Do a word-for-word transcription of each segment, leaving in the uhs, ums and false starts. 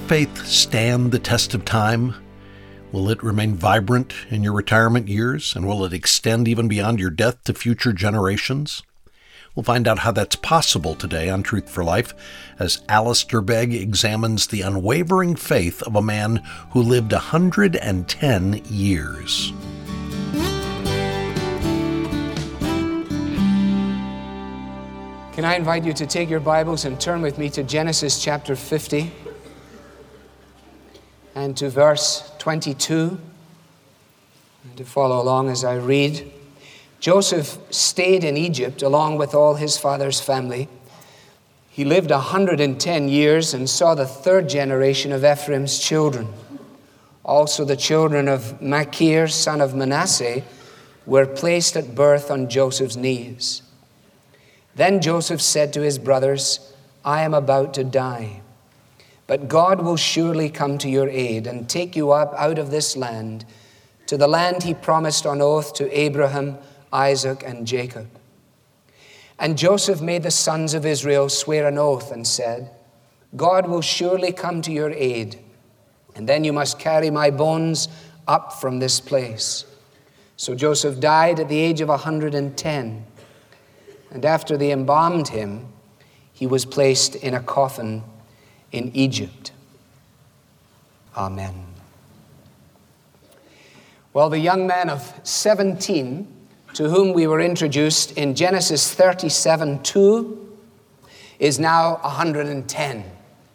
faith stand the test of time? Will it remain vibrant in your retirement years, and will it extend even beyond your death to future generations? We'll find out how that's possible today on Truth for Life as Alistair Begg examines the unwavering faith of a man who lived one hundred ten years. Can I invite you to take your Bibles and turn with me to Genesis chapter fifty and to verse twenty-two, and to follow along as I read. Joseph stayed in Egypt along with all his father's family. He lived one hundred ten years and saw the third generation of Ephraim's children. Also the children of Machir, son of Manasseh, were placed at birth on Joseph's knees. Then Joseph said to his brothers, I am about to die, but God will surely come to your aid and take you up out of this land to the land he promised on oath to Abraham, Isaac, and Jacob. And Joseph made the sons of Israel swear an oath and said, God will surely come to your aid, and then you must carry my bones up from this place. So Joseph died at the age of one hundred ten. And after they embalmed him, he was placed in a coffin in Egypt. Amen. Well, the young man of seventeen, to whom we were introduced in Genesis thirty-seven two, is now one hundred ten.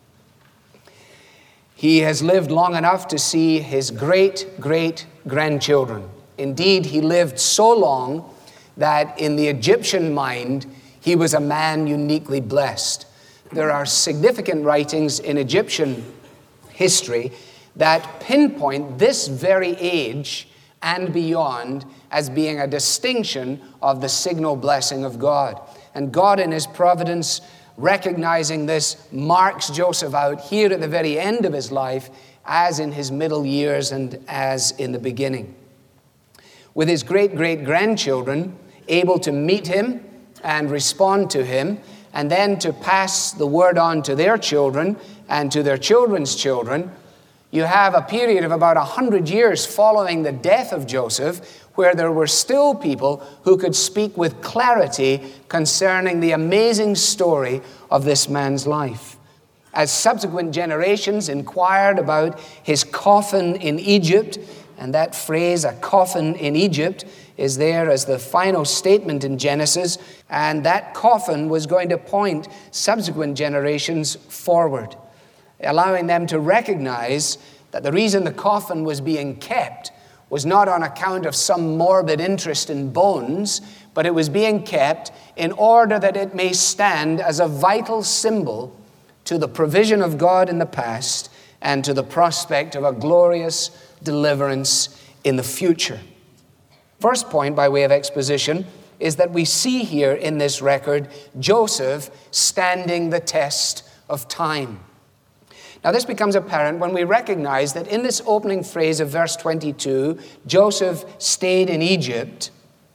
He has lived long enough to see his great-great-grandchildren. Indeed, he lived so long that in the Egyptian mind, he was a man uniquely blessed. There are significant writings in Egyptian history that pinpoint this very age and beyond as being a distinction of the signal blessing of God. And God in his providence, recognizing this, marks Joseph out here at the very end of his life, as in his middle years and as in the beginning. With his great-great-grandchildren able to meet him and respond to him, and then to pass the word on to their children and to their children's children, you have a period of about one hundred years following the death of Joseph, where there were still people who could speak with clarity concerning the amazing story of this man's life. As subsequent generations inquired about his coffin in Egypt, and that phrase, a coffin in Egypt, is there as the final statement in Genesis, and that coffin was going to point subsequent generations forward, allowing them to recognize that the reason the coffin was being kept was not on account of some morbid interest in bones, but it was being kept in order that it may stand as a vital symbol to the provision of God in the past and to the prospect of a glorious deliverance in the future. First point, by way of exposition, is that we see here in this record Joseph standing the test of time. Now, this becomes apparent when we recognize that in this opening phrase of verse twenty-two, Joseph stayed in Egypt.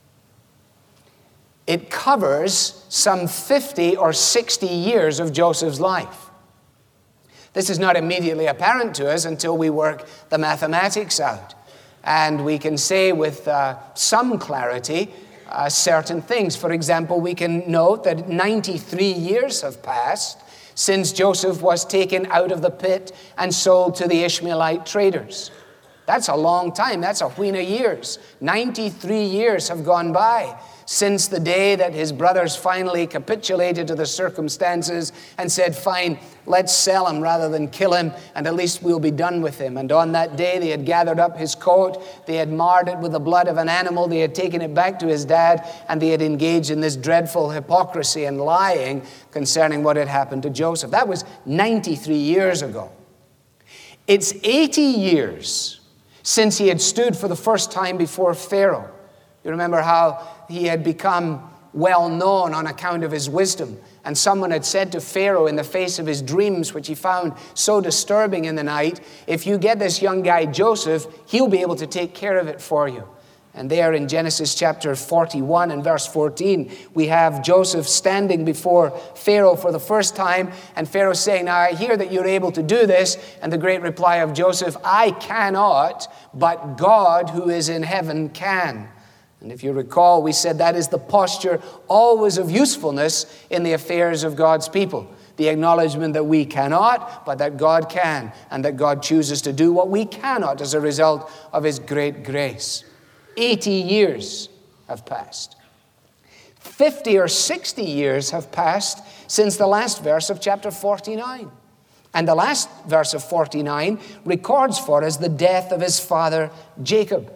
It covers some fifty or sixty years of Joseph's life. This is not immediately apparent to us until we work the mathematics out. And we can say with uh, some clarity uh, certain things. For example, we can note that ninety-three years have passed since Joseph was taken out of the pit and sold to the Ishmaelite traders. That's a long time. That's a wheen of years. ninety-three years have gone by since the day that his brothers finally capitulated to the circumstances and said, fine, let's sell him rather than kill him, and at least we'll be done with him. And on that day, they had gathered up his coat, they had marred it with the blood of an animal, they had taken it back to his dad, and they had engaged in this dreadful hypocrisy and lying concerning what had happened to Joseph. That was ninety-three years ago. It's eighty years since he had stood for the first time before Pharaoh. You remember how he had become well known on account of his wisdom. And someone had said to Pharaoh in the face of his dreams, which he found so disturbing in the night, if you get this young guy Joseph, he'll be able to take care of it for you. And there in Genesis chapter forty-one and verse fourteen, we have Joseph standing before Pharaoh for the first time, and Pharaoh saying, "Now I hear that you're able to do this." And the great reply of Joseph, "I cannot, but God who is in heaven can." And if you recall, we said that is the posture always of usefulness in the affairs of God's people. The acknowledgement that we cannot, but that God can, and that God chooses to do what we cannot as a result of His great grace. eighty years have passed. fifty or sixty years have passed since the last verse of chapter forty-nine. And the last verse of forty-nine records for us the death of his father Jacob.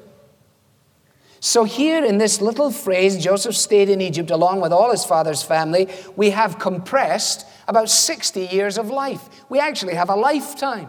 So here in this little phrase, Joseph stayed in Egypt along with all his father's family, we have compressed about sixty years of life. We actually have a lifetime.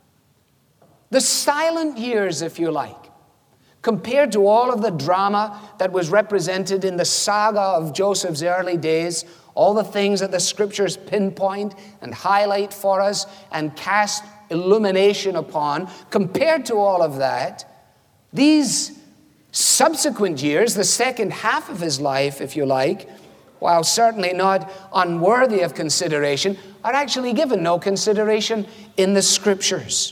The silent years, if you like. Compared to all of the drama that was represented in the saga of Joseph's early days, all the things that the scriptures pinpoint and highlight for us and cast illumination upon, compared to all of that, these subsequent years, the second half of his life, if you like, while certainly not unworthy of consideration, are actually given no consideration in the scriptures.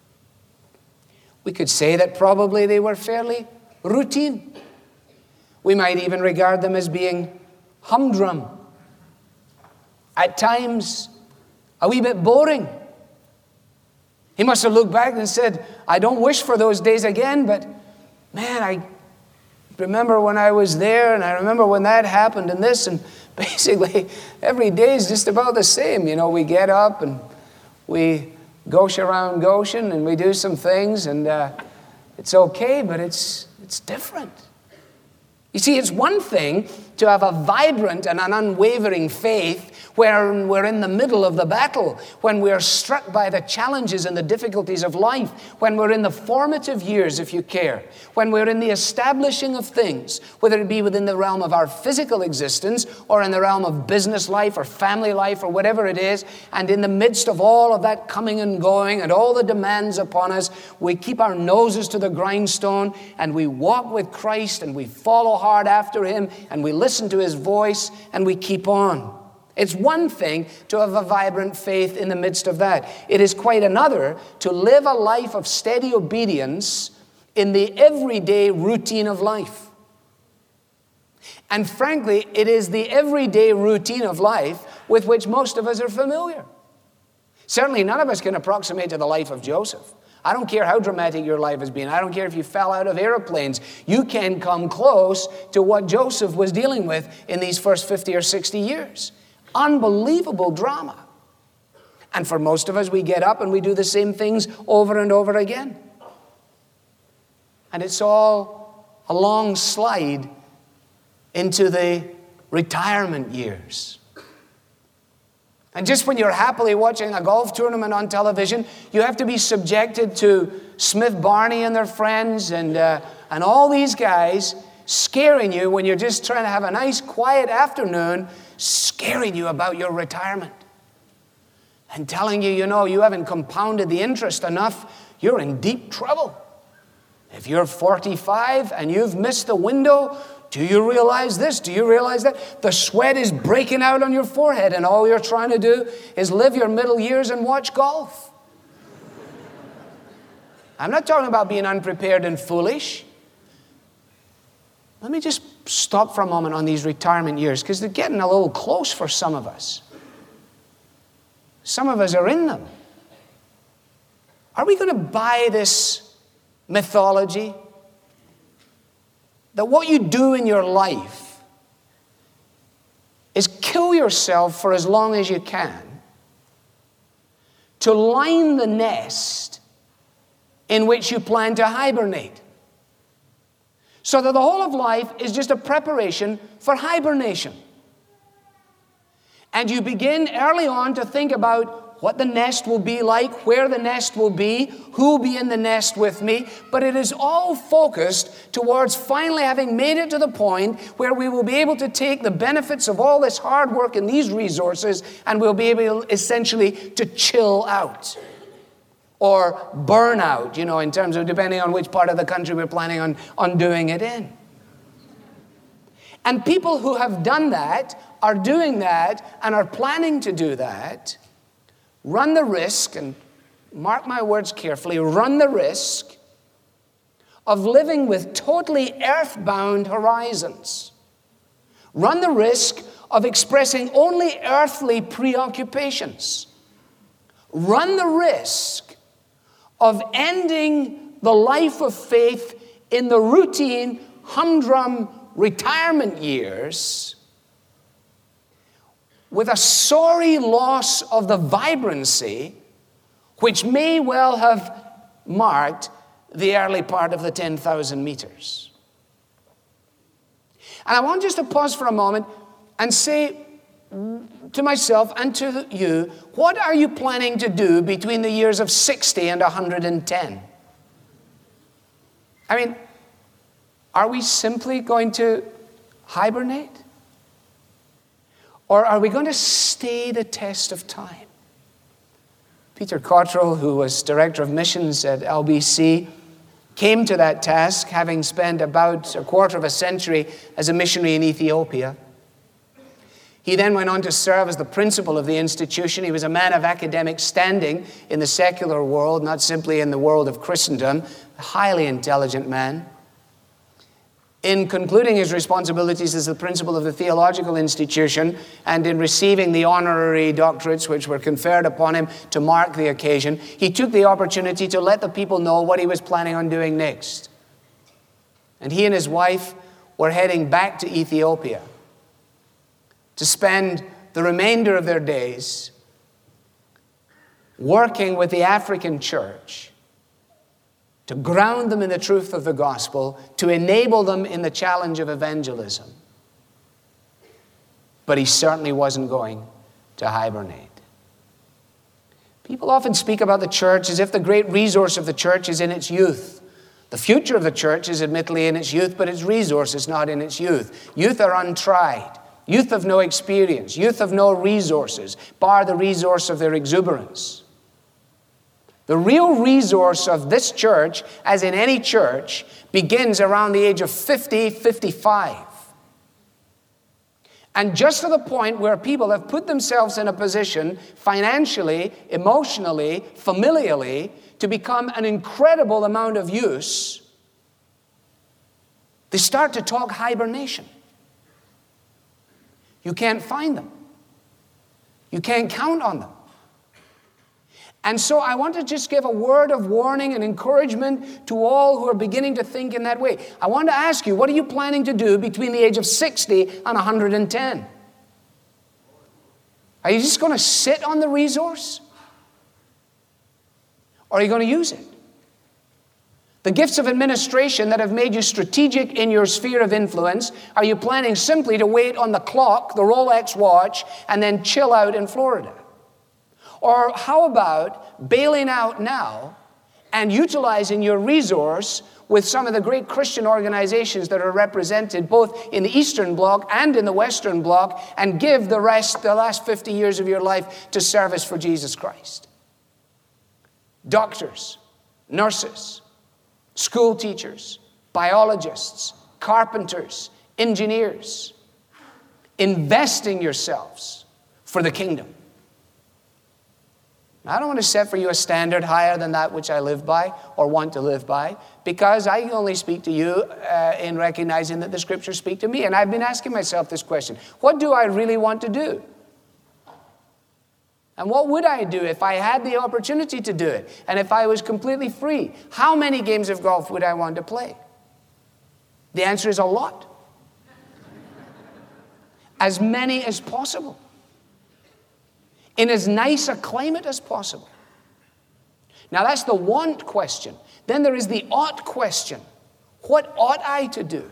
We could say that probably they were fairly routine. We might even regard them as being humdrum. At times, a wee bit boring. He must have looked back and said, "I don't wish for those days again, but man, I remember when I was there, and I remember when that happened and this," and basically every day is just about the same. You know, we get up and we Goshen around Goshen, and we do some things, and uh, it's okay, but it's it's different. You see, it's one thing to have a vibrant and an unwavering faith when we're in the middle of the battle, when we're struck by the challenges and the difficulties of life, when we're in the formative years, if you care, when we're in the establishing of things, whether it be within the realm of our physical existence or in the realm of business life or family life or whatever it is, and in the midst of all of that coming and going and all the demands upon us, we keep our noses to the grindstone and we walk with Christ and we follow hard after Him and we listen to His voice and we keep on. It's one thing to have a vibrant faith in the midst of that. It is quite another to live a life of steady obedience in the everyday routine of life. And frankly, it is the everyday routine of life with which most of us are familiar. Certainly none of us can approximate to the life of Joseph. I don't care how dramatic your life has been. I don't care if you fell out of airplanes. You can come close to what Joseph was dealing with in these first fifty or sixty years. Unbelievable drama. And for most of us, we get up and we do the same things over and over again. And it's all a long slide into the retirement years. And just when you're happily watching a golf tournament on television, you have to be subjected to Smith Barney and their friends and, uh, and all these guys scaring you when you're just trying to have a nice quiet afternoon, scaring you about your retirement and telling you, you know, you haven't compounded the interest enough, you're in deep trouble. If you're forty-five and you've missed the window, do you realize this? Do you realize that? The sweat is breaking out on your forehead and all you're trying to do is live your middle years and watch golf. I'm not talking about being unprepared and foolish. Let me just stop for a moment on these retirement years because they're getting a little close for some of us. Some of us are in them. Are we going to buy this mythology that what you do in your life is kill yourself for as long as you can to line the nest in which you plan to hibernate? So that the whole of life is just a preparation for hibernation. And you begin early on to think about what the nest will be like, where the nest will be, who will be in the nest with me. But it is all focused towards finally having made it to the point where we will be able to take the benefits of all this hard work and these resources and we'll be able essentially to chill out. or burnout, you know, in terms of depending on which part of the country we're planning on, on doing it in. And people who have done that, are doing that, and are planning to do that, run the risk, and mark my words carefully, run the risk of living with totally earthbound horizons. Run the risk of expressing only earthly preoccupations. Run the risk of ending the life of faith in the routine, humdrum retirement years with a sorry loss of the vibrancy which may well have marked the early part of the ten thousand meters. And I want just to pause for a moment and say to myself and to you, what are you planning to do between the years of sixty and one hundred ten? I mean, are we simply going to hibernate? Or are we going to stay the test of time? Peter Cottrell, who was director of missions at L B C, came to that task having spent about a quarter of a century as a missionary in Ethiopia. He then went on to serve as the principal of the institution. He was a man of academic standing in the secular world, not simply in the world of Christendom, a highly intelligent man. In concluding his responsibilities as the principal of the theological institution and in receiving the honorary doctorates which were conferred upon him to mark the occasion, he took the opportunity to let the people know what he was planning on doing next. And he and his wife were heading back to Ethiopia to spend the remainder of their days working with the African church to ground them in the truth of the gospel, to enable them in the challenge of evangelism. But he certainly wasn't going to hibernate. People often speak about the church as if the great resource of the church is in its youth. The future of the church is admittedly in its youth, but its resource is not in its youth. Youth are untried. Youth of no experience. Youth of no resources, bar the resource of their exuberance. The real resource of this church, as in any church, begins around the age of fifty, fifty-five. And just to the point where people have put themselves in a position financially, emotionally, familially, to become an incredible amount of use, they start to talk hibernation. You can't find them. You can't count on them. And so I want to just give a word of warning and encouragement to all who are beginning to think in that way. I want to ask you, what are you planning to do between the age of sixty and one hundred ten? Are you just going to sit on the resource? Or are you going to use it? The gifts of administration that have made you strategic in your sphere of influence, are you planning simply to wait on the clock, the Rolex watch, and then chill out in Florida? Or how about bailing out now and utilizing your resource with some of the great Christian organizations that are represented both in the Eastern Bloc and in the Western Bloc, and give the rest, the last fifty years of your life to service for Jesus Christ? Doctors, nurses, school teachers, biologists, carpenters, engineers, investing yourselves for the kingdom. I don't want to set for you a standard higher than that which I live by or want to live by, because I only speak to you uh, in recognizing that the Scriptures speak to me. And I've been asking myself this question: what do I really want to do? And what would I do if I had the opportunity to do it? And if I was completely free? How many games of golf would I want to play? The answer is a lot. As many as possible. In as nice a climate as possible. Now that's the want question. Then there is the ought question. What ought I to do?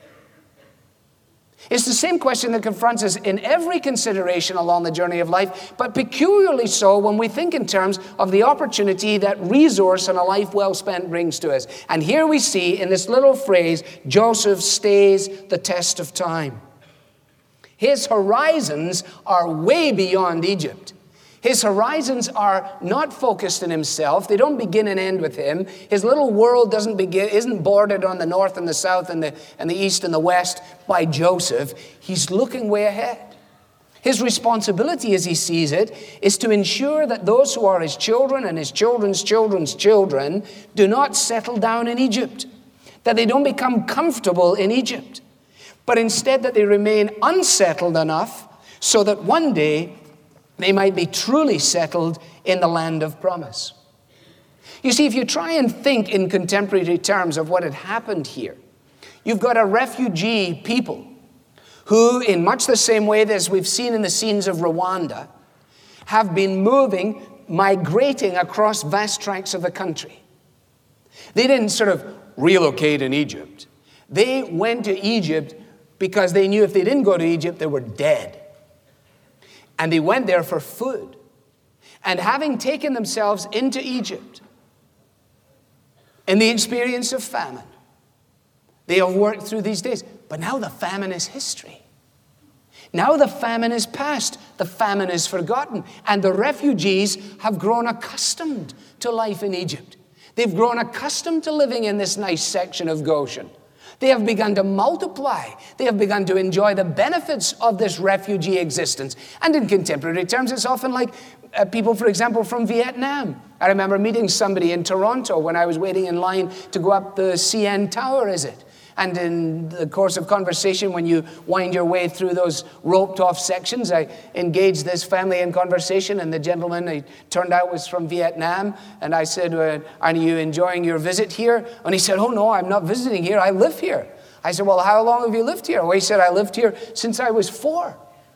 It's the same question that confronts us in every consideration along the journey of life, but peculiarly so when we think in terms of the opportunity that resource and a life well spent brings to us. And here we see in this little phrase, Joseph stays the test of time. His horizons are way beyond Egypt. His horizons are not focused on himself. They don't begin and end with him. His little world doesn't begin, isn't bordered on the north and the south and the, and the east and the west by Joseph. He's looking way ahead. His responsibility, as he sees it, is to ensure that those who are his children and his children's children's children do not settle down in Egypt, that they don't become comfortable in Egypt, but instead that they remain unsettled enough so that one day they might be truly settled in the land of promise. You see, if you try and think in contemporary terms of what had happened here, you've got a refugee people who, in much the same way as we've seen in the scenes of Rwanda, have been moving, migrating across vast tracts of the country. They didn't sort of relocate in Egypt. They went to Egypt because they knew if they didn't go to Egypt, they were dead. And they went there for food. And having taken themselves into Egypt, in the experience of famine, they have worked through these days. But now the famine is history. Now the famine is past. The famine is forgotten. And the refugees have grown accustomed to life in Egypt. They've grown accustomed to living in this nice section of Goshen. They have begun to multiply. They have begun to enjoy the benefits of this refugee existence. And in contemporary terms, it's often like uh, people, for example, from Vietnam. I remember meeting somebody in Toronto when I was waiting in line to go up the C N Tower, is it? And in the course of conversation, when you wind your way through those roped-off sections, I engaged this family in conversation, and the gentleman, he turned out, was from Vietnam. And I said, uh, are you enjoying your visit here? And he said, oh, no, I'm not visiting here. I live here. I said, well, how long have you lived here? Well, he said, I lived here since I was four.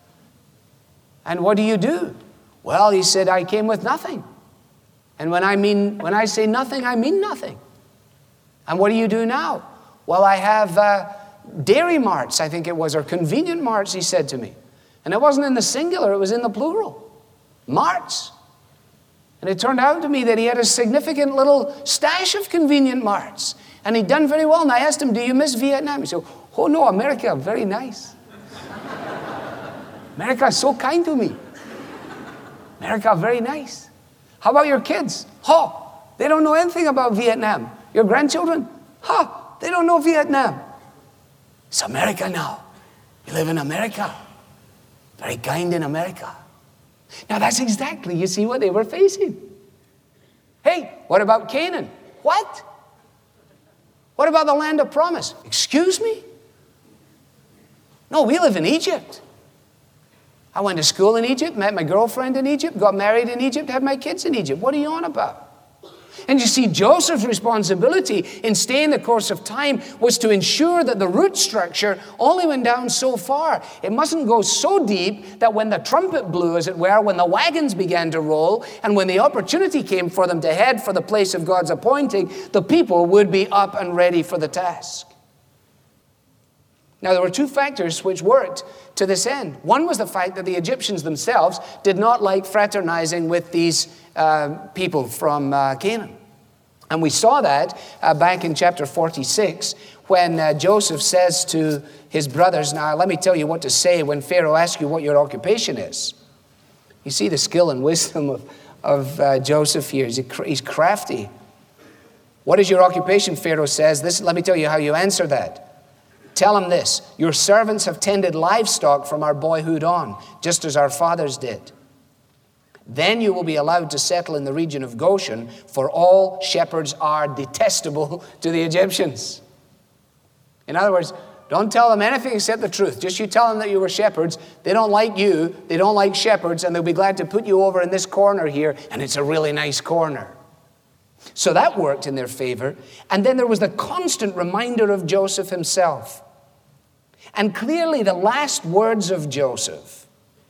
And what do you do? Well, he said, I came with nothing. And when I mean, when I say nothing, I mean nothing. And what do you do now? Well, I have uh, dairy marts, I think it was, or convenient marts, he said to me. And it wasn't in the singular, it was in the plural. Marts. And it turned out to me that he had a significant little stash of convenient marts. And he'd done very well. And I asked him, do you miss Vietnam? He said, oh no, America, very nice. America is so kind to me. America, very nice. How about your kids? Oh, they don't know anything about Vietnam. Your grandchildren? Ha! They don't know Vietnam. It's America now. We live in America. Very kind in America. Now that's exactly, you see, what they were facing. Hey, what about Canaan? What? What about the land of promise? Excuse me? No, we live in Egypt. I went to school in Egypt, met my girlfriend in Egypt, got married in Egypt, had my kids in Egypt. What are you on about? And you see, Joseph's responsibility in staying the course of time was to ensure that the root structure only went down so far. It mustn't go so deep that when the trumpet blew, as it were, when the wagons began to roll, and when the opportunity came for them to head for the place of God's appointing, the people would be up and ready for the task. Now, there were two factors which worked to this end. One was the fact that the Egyptians themselves did not like fraternizing with these uh, people from uh, Canaan. And we saw that uh, back in chapter forty-six when uh, Joseph says to his brothers, now let me tell you what to say when Pharaoh asks you what your occupation is. You see the skill and wisdom of, of uh, Joseph here. He's, he's crafty. What is your occupation, Pharaoh says. This, let me tell you how you answer that. Tell him this, your servants have tended livestock from our boyhood on, just as our fathers did. Then you will be allowed to settle in the region of Goshen, for all shepherds are detestable to the Egyptians. In other words, don't tell them anything except the truth. Just you tell them that you were shepherds. They don't like you, they don't like shepherds, and they'll be glad to put you over in this corner here, and it's a really nice corner. So that worked in their favor. And then there was the constant reminder of Joseph himself. And clearly the last words of Joseph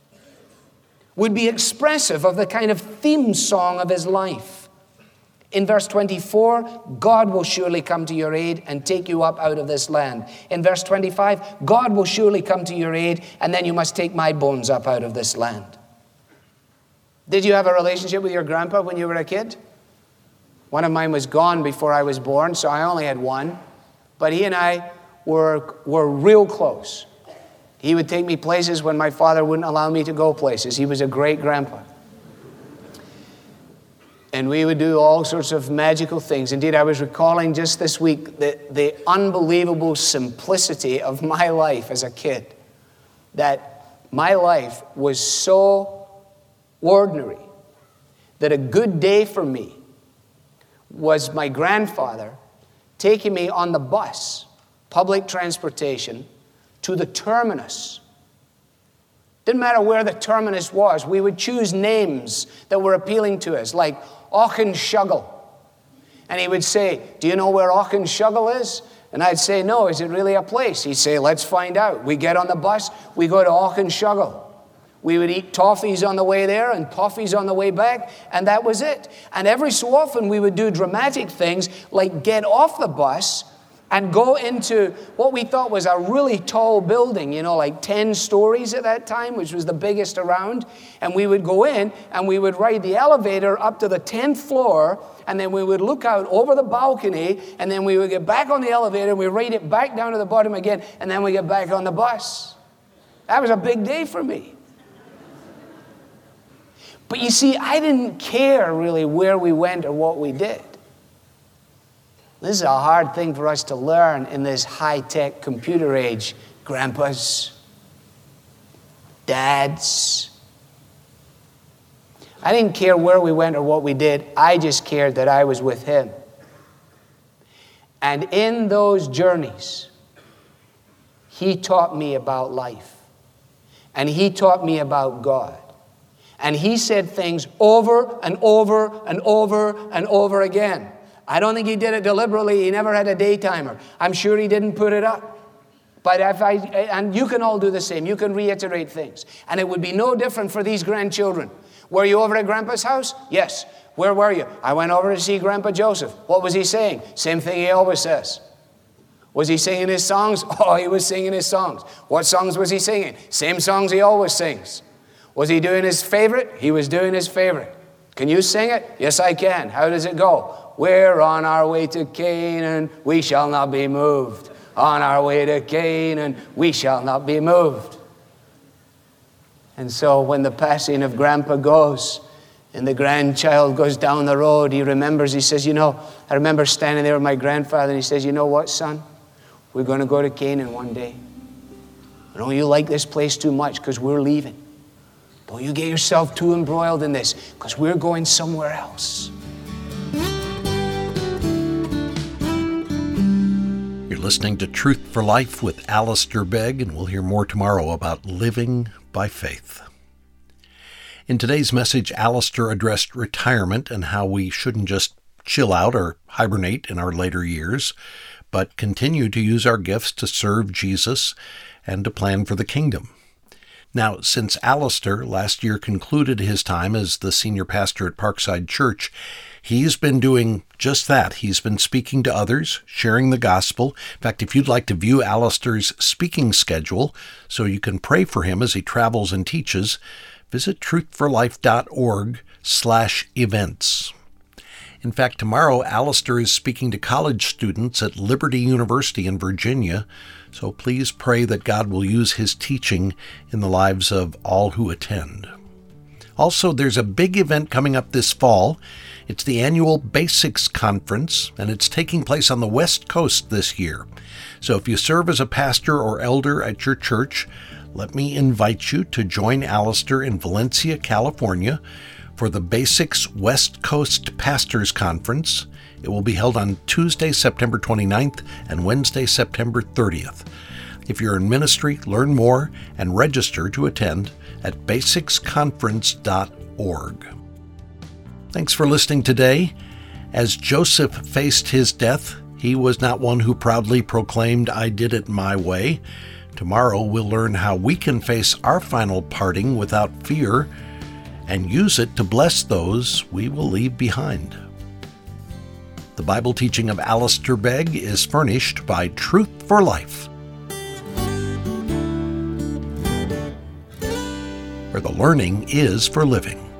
would be expressive of the kind of theme song of his life. In verse twenty-four, God will surely come to your aid and take you up out of this land. In verse twenty-five, God will surely come to your aid, and then you must take my bones up out of this land. Did you have a relationship with your grandpa when you were a kid? One of mine was gone before I was born, so I only had one. But he and I were, were real close. He would take me places when my father wouldn't allow me to go places. He was a great grandpa. And we would do all sorts of magical things. Indeed, I was recalling just this week the, the unbelievable simplicity of my life as a kid. That my life was so ordinary that a good day for me was my grandfather taking me on the bus, public transportation, to the terminus. Didn't matter where the terminus was. We would choose names that were appealing to us, like Auchenshuggle. And he would say, do you know where Auchenshuggle is? And I'd say, no, is it really a place? He'd say, let's find out. We get on the bus, we go to Auchenshuggle. We would eat toffees on the way there and toffees on the way back, and that was it. And every so often we would do dramatic things like get off the bus and go into what we thought was a really tall building, you know, like ten stories at that time, which was the biggest around. And we would go in and we would ride the elevator up to the tenth floor, and then we would look out over the balcony, and then we would get back on the elevator and we ride it back down to the bottom again, and then we get back on the bus. That was a big day for me. But you see, I didn't care really where we went or what we did. This is a hard thing for us to learn in this high-tech computer age. Grandpas, dads. I didn't care where we went or what we did. I just cared that I was with him. And in those journeys, he taught me about life. And he taught me about God. And he said things over and over and over and over again. I don't think he did it deliberately. He never had a day timer. I'm sure he didn't put it up. But if I, and you can all do the same. You can reiterate things. And it would be no different for these grandchildren. Were you over at Grandpa's house? Yes. Where were you? I went over to see Grandpa Joseph. What was he saying? Same thing he always says. Was he singing his songs? Oh, he was singing his songs. What songs was he singing? Same songs he always sings. Was he doing his favorite? He was doing his favorite. Can you sing it? Yes, I can. How does it go? We're on our way to Canaan, we shall not be moved. On our way to Canaan, we shall not be moved. And so when the passing of Grandpa goes, and the grandchild goes down the road, he remembers, he says, you know, I remember standing there with my grandfather, and he says, you know what, son? We're going to go to Canaan one day. I know you like this place too much because we're leaving. Don't you get yourself too embroiled in this, because we're going somewhere else. You're listening to Truth for Life with Alistair Begg, and we'll hear more tomorrow about living by faith. In today's message, Alistair addressed retirement and how we shouldn't just chill out or hibernate in our later years, but continue to use our gifts to serve Jesus and to plan for the kingdom. Now, since Alistair last year concluded his time as the senior pastor at Parkside Church, he's been doing just that. He's been speaking to others, sharing the gospel. In fact, if you'd like to view Alistair's speaking schedule so you can pray for him as he travels and teaches, visit truthforlife.org slash events. In fact, tomorrow, Alistair is speaking to college students at Liberty University in Virginia, so please pray that God will use his teaching in the lives of all who attend. Also, there's a big event coming up this fall. It's the annual Basics Conference, and it's taking place on the West Coast this year. So if you serve as a pastor or elder at your church, let me invite you to join Alistair in Valencia, California, for the Basics West Coast Pastors Conference. It will be held on Tuesday, September twenty-ninth and Wednesday, September thirtieth. If you're in ministry, learn more and register to attend at basics conference dot org. Thanks for listening today. As Joseph faced his death, he was not one who proudly proclaimed, "I did it my way." Tomorrow we'll learn how we can face our final parting without fear and use it to bless those we will leave behind. The Bible teaching of Alistair Begg is furnished by Truth for Life, where the learning is for living.